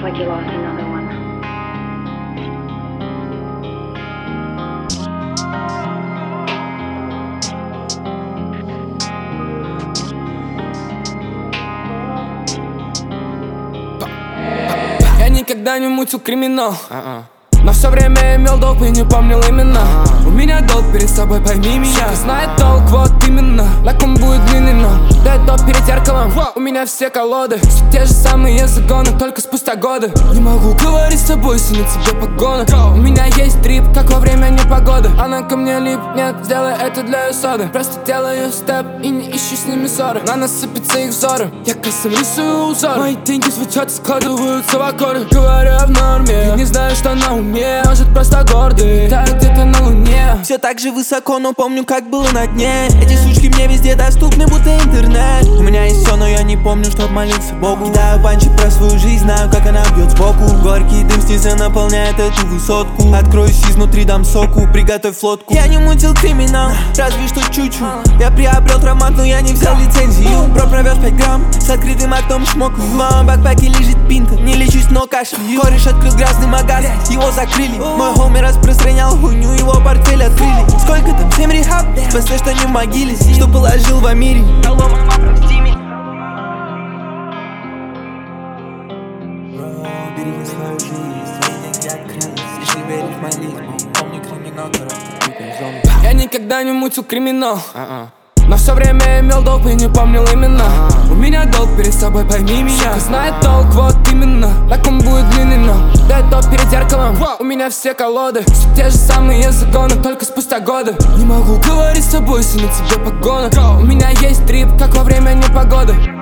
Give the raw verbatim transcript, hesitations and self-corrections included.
like you lost another one. Я никогда не мутил криминал, но все время имел долг и не помнил имена. У меня долг перед собой, пойми меня. Сука знает толк, вот именно. Лак он будет длинный, но да это перед зеркалом. У меня все колоды, все те же самые загоны, только спустя годы. Не могу говорить с тобой, если на тебе погоны. У меня есть трип, как во время непогоды. Она ко мне лип, нет, сделай это для ее соды. Просто делаю степ и не ищу с ними ссоры. На нас сыпятся их взоры, я косом рисую узор. Мои деньги звучат и складываются в аккорды. Говорю в норме, я не знаю, что на уме. Может просто гордый, да где-то на луне. Все так же высоко, но помню, как было на дне. Эти сучки мне везде доступны, будто интернет. У меня есть все, но я не помню, чтоб молился Богу. Кидаю панчи про свою жизнь, знаю, как она бьет сбоку. Горький дым снизу наполняет эту высотку. Откроюсь изнутри, дам соку, приготовь флотку. Я не мутил криминал, разве что чуть-чуть. Я приобрел травмат, но я не взял лицензию. Бро провез пять грамм, с открытым окном шмокаю. В моем бэкпэке лежит пинта, не лечусь, но кашель. Кореш открыл грязный магаз, его закрыли. Мой хоми распространял хуйню, его портфель открыли. Сколько там, семь рехаб? В смысле, что не в могиле, что положил в Амире. Алло, мама, прости меня. Бро, береги свою жизнь, твои деньги открылись. Если веришь в мои лизму, помни криминал, который. Я никогда не мутил криминал, но все время имел долг и не помнил имена. У меня долг перед собой, пойми меня. Сука знает толк, вот именно. Лак он будет длинный, но да это перед зеркалом. У меня все колоды, все те же самые загоны, только спустя годы. Не могу говорить с тобой, если на тебе погоны. У меня есть трип, как во время непогоды.